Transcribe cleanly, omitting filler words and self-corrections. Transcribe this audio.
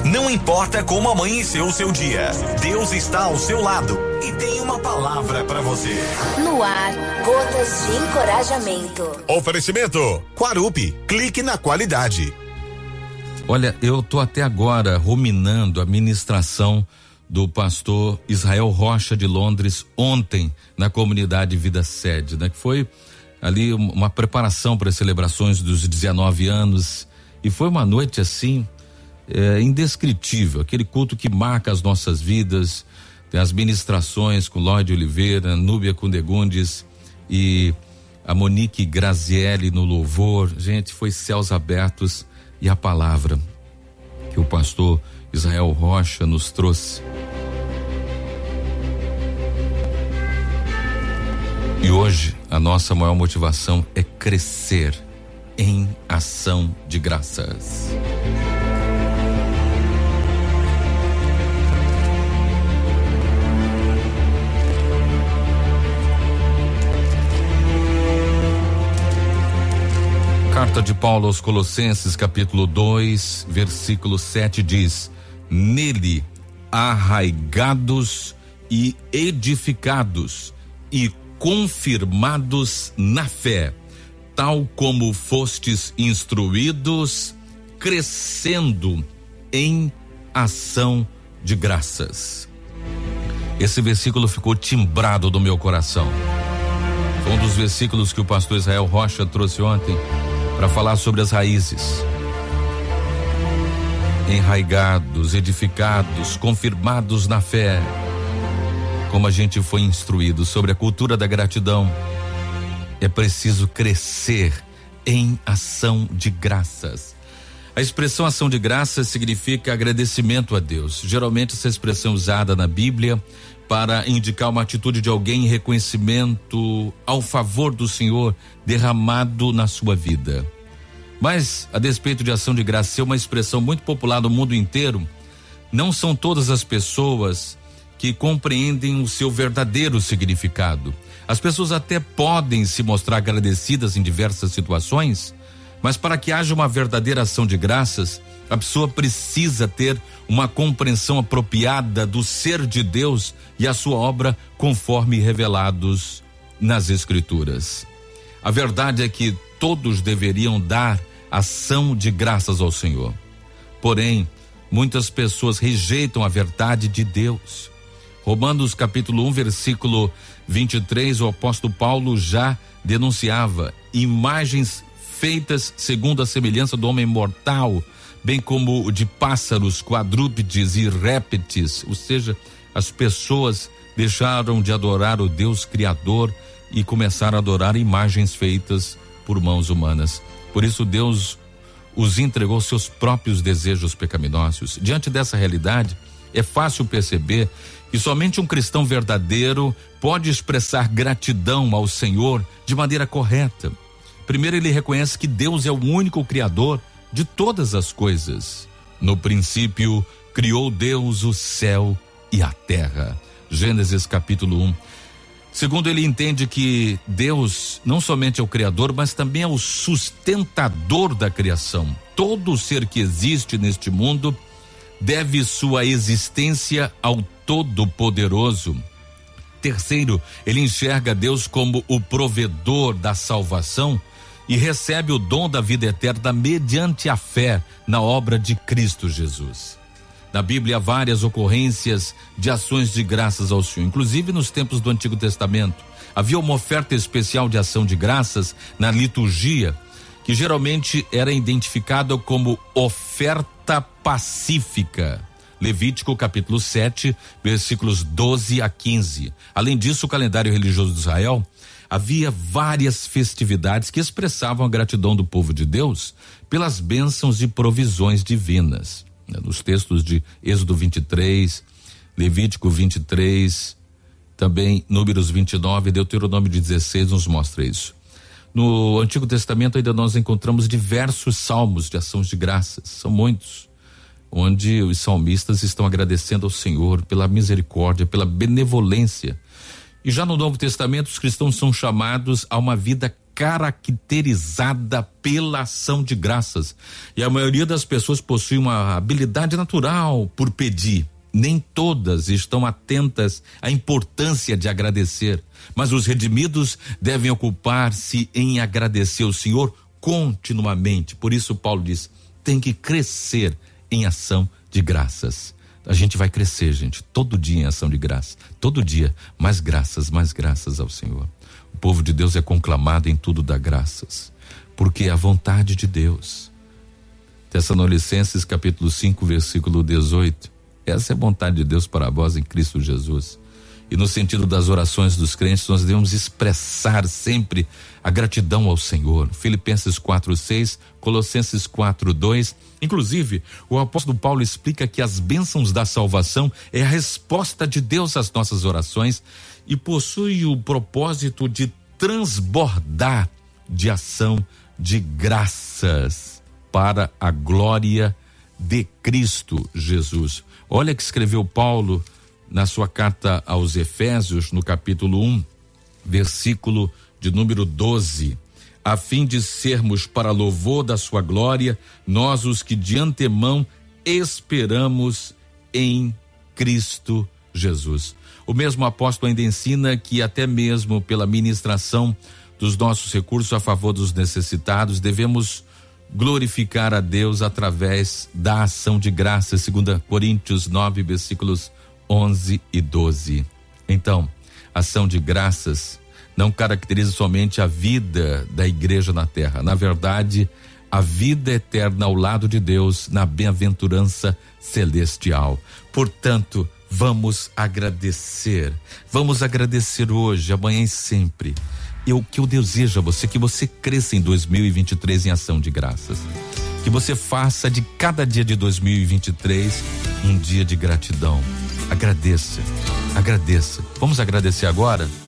Não importa como amanheceu o seu dia, Deus está ao seu lado e tem uma palavra para você. No ar, gotas de encorajamento. Oferecimento Quarupi, clique na qualidade. Olha, eu tô até agora ruminando a ministração do pastor Israel Rocha de Londres ontem na comunidade Vida Sede, né? Que foi ali uma preparação para as celebrações dos 19 anos e foi uma noite assim indescritível, aquele culto que marca as nossas vidas. Tem as ministrações com Lloyd Oliveira, Núbia Cundegundes e a Monique Grazielli no louvor. Gente, foi céus abertos e a palavra que o pastor Israel Rocha nos trouxe. E hoje a nossa maior motivação é crescer em ação de graças. Carta de Paulo aos Colossenses, capítulo 2, versículo 7 diz: nele arraigados e edificados e confirmados na fé, tal como fostes instruídos, crescendo em ação de graças. Esse versículo ficou timbrado no meu coração. Foi um dos versículos que o pastor Israel Rocha trouxe ontem para falar sobre as raízes. Enraigados, edificados, confirmados na fé, como a gente foi instruído sobre a cultura da gratidão. É preciso crescer em ação de graças. A expressão ação de graças significa agradecimento a Deus. Geralmente essa expressão é usada na Bíblia para indicar uma atitude de alguém em reconhecimento ao favor do Senhor derramado na sua vida. Mas, a despeito de ação de graça ser uma expressão muito popular no mundo inteiro, não são todas as pessoas que compreendem o seu verdadeiro significado. As pessoas até podem se mostrar agradecidas em diversas situações, mas para que haja uma verdadeira ação de graças, a pessoa precisa ter uma compreensão apropriada do ser de Deus e a sua obra conforme revelados nas Escrituras. A verdade é que todos deveriam dar ação de graças ao Senhor. Porém, muitas pessoas rejeitam a verdade de Deus. Romanos capítulo 1, versículo 23, o apóstolo Paulo já denunciava imagens feitas segundo a semelhança do homem mortal, bem como de pássaros, quadrúpedes e répteis, ou seja, as pessoas deixaram de adorar o Deus Criador e começaram a adorar imagens feitas por mãos humanas. Por isso Deus os entregou seus próprios desejos pecaminosos. Diante dessa realidade, é fácil perceber que somente um cristão verdadeiro pode expressar gratidão ao Senhor de maneira correta. Primeiro, ele reconhece que Deus é o único Criador de todas as coisas. No princípio, criou Deus o céu e a terra. Gênesis capítulo 1. Segundo, ele entende que Deus não somente é o Criador, mas também é o sustentador da criação. Todo ser que existe neste mundo deve sua existência ao Todo-Poderoso. Terceiro, ele enxerga Deus como o provedor da salvação e recebe o dom da vida eterna mediante a fé na obra de Cristo Jesus. Na Bíblia há várias ocorrências de ações de graças ao Senhor, inclusive nos tempos do Antigo Testamento. Havia uma oferta especial de ação de graças na liturgia, que geralmente era identificada como oferta pacífica. Levítico capítulo 7, versículos 12 a 15. Além disso, o calendário religioso de Israel havia várias festividades que expressavam a gratidão do povo de Deus pelas bênçãos e provisões divinas. Nos textos de Êxodo 23, Levítico 23, também Números 29 e Deuteronômio 16 nos mostra isso. No Antigo Testamento ainda nós encontramos diversos salmos de ações de graças, são muitos, onde os salmistas estão agradecendo ao Senhor pela misericórdia, pela benevolência. E já no Novo Testamento os cristãos são chamados a uma vida caracterizada pela ação de graças. E a maioria das pessoas possui uma habilidade natural por pedir. Nem todas estão atentas à importância de agradecer, mas os redimidos devem ocupar-se em agradecer ao Senhor continuamente. Por isso Paulo diz, tem que crescer em ação de graças. A gente vai crescer, gente, todo dia em ação de graça, todo dia mais graças ao Senhor. O povo de Deus é conclamado em tudo dá graças, porque é a vontade de Deus. Tessalonicenses capítulo 5, versículo 18. Essa é a vontade de Deus para vós em Cristo Jesus. E no sentido das orações dos crentes, nós devemos expressar sempre a gratidão ao Senhor. Filipenses 4:6, Colossenses 4:2. Inclusive, o apóstolo Paulo explica que as bênçãos da salvação é a resposta de Deus às nossas orações e possui o propósito de transbordar de ação de graças para a glória de Cristo Jesus. Olha que escreveu Paulo na sua carta aos Efésios, no capítulo 1, versículo de número 12, a fim de sermos para louvor da sua glória, nós os que de antemão esperamos em Cristo Jesus. O mesmo apóstolo ainda ensina que até mesmo pela ministração dos nossos recursos a favor dos necessitados, devemos glorificar a Deus através da ação de graça, 2 Coríntios 9, versículos 11 e 12. Então, ação de graças não caracteriza somente a vida da igreja na terra. Na verdade, a vida eterna ao lado de Deus na bem-aventurança celestial. Portanto, vamos agradecer hoje, amanhã e sempre. O que eu desejo a você, que você cresça em 2023 em ação de graças. Que você faça de cada dia de 2023 um dia de gratidão. Agradeça. Vamos agradecer agora?